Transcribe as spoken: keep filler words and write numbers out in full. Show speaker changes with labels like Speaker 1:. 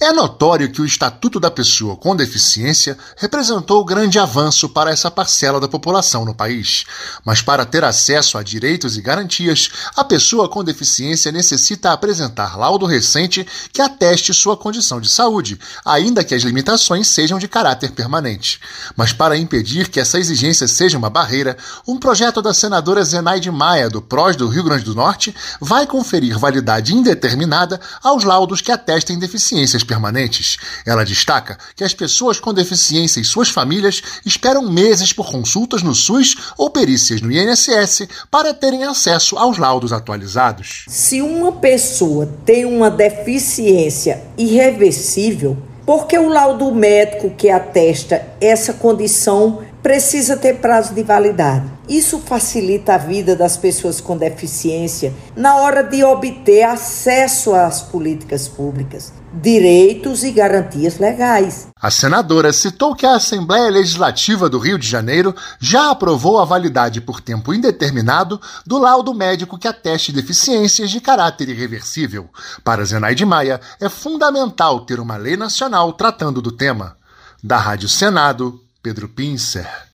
Speaker 1: É notório que o Estatuto da Pessoa com Deficiência representou grande avanço para essa parcela da população no país. Mas para ter acesso a direitos e garantias, a pessoa com deficiência necessita apresentar laudo recente que ateste sua condição de saúde, ainda que as limitações sejam de caráter permanente. Mas para impedir que essa exigência seja uma barreira, um projeto da senadora Zenaide Maia, do P R O S do Rio Grande do Norte, vai conferir validade indeterminada aos laudos que atestem deficiências permanentes. Ela destaca que as pessoas com deficiência e suas famílias esperam meses por consultas no SUS ou perícias no I N S S para terem acesso aos laudos atualizados.
Speaker 2: Se uma pessoa tem uma deficiência irreversível, porque o laudo médico que atesta essa condição precisa ter prazo de validade. Isso facilita a vida das pessoas com deficiência na hora de obter acesso às políticas públicas, direitos e garantias legais.
Speaker 1: A senadora citou que a Assembleia Legislativa do Rio de Janeiro já aprovou a validade por tempo indeterminado do laudo médico que ateste deficiências de caráter irreversível. Para Zenaide Maia, é fundamental ter uma lei nacional tratando do tema. Da Rádio Senado, Pedro Pincer.